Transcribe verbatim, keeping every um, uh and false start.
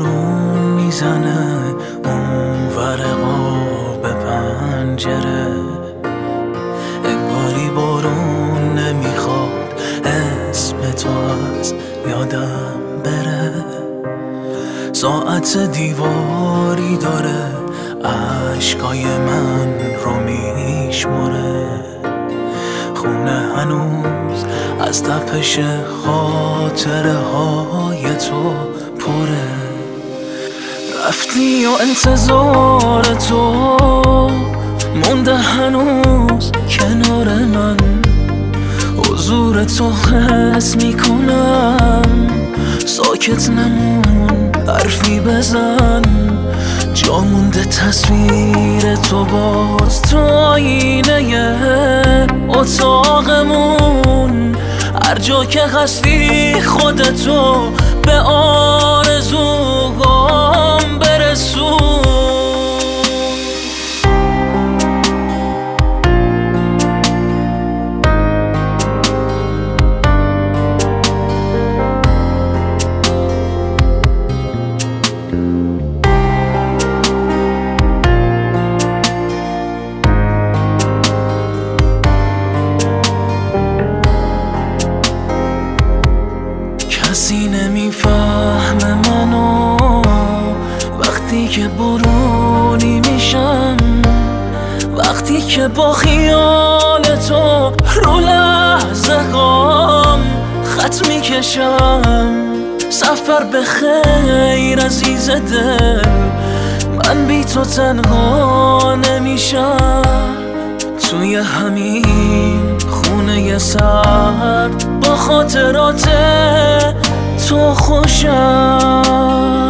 بارون میزنه اون ورقا به پنجره، انگاری بارون نمیخواد اسم تو از یادم بره. ساعت دیواری داره عشقای من رو میشمره، خونه هنوز از تپش خاطره های تو پره. رفتی و انتظار تو مونده هنوز کنار من، حضور تو حس میکنم، ساکت نمون حرفی بزن، جا مونده تصویر تو باز تو آینه اتاقمون. هر جا که هستی خودتو به آرزوهام برسون. کسی نمیفهمه منو وقتی که برونی میشم، وقتی که با خیال تو رو لحظه هام خط میکشم. سفر به خیر عزیز دل، من بی تو تنها نمیشم. توی همین خونه سرد با خاطرات تو خوشم.